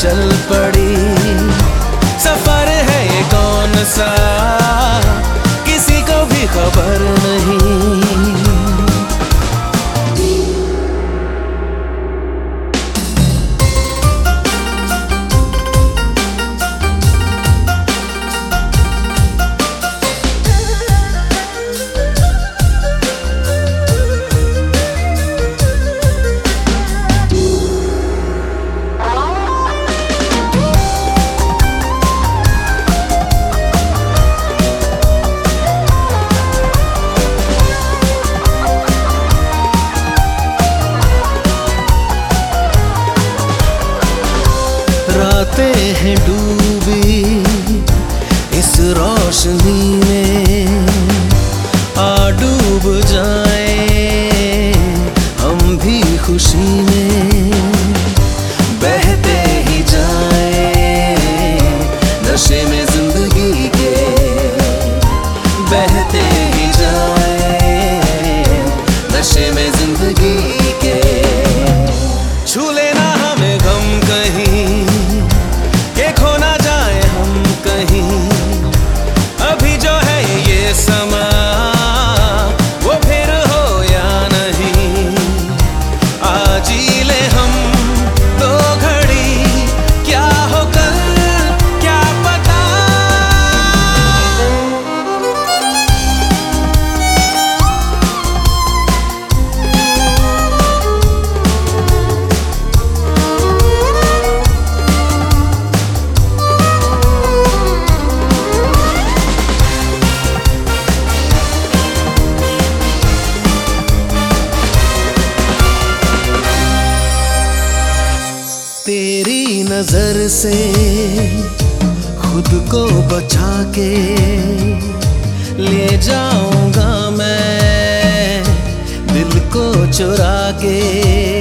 चल पड़ी। सफर है ये कौन सा, किसी को भी खबर नहीं। रातें हैं डूबी इस रोशनी में, आ डूब जाए हम भी खुशी में। बहते ही जाए नशे में जिंदगी के, बहते ही जाए नशे में जिंदगी के। छू लेना हमें गम कहीं, खो ना जाए हम कहीं। अभी जो है ये समा, वो फिर हो या नहीं। आज ही ले हम दो घड़ी, क्या हो कल क्या पता। तेरी नजर से खुद को बचा के ले जाऊंगा मैं दिल को चुरा के।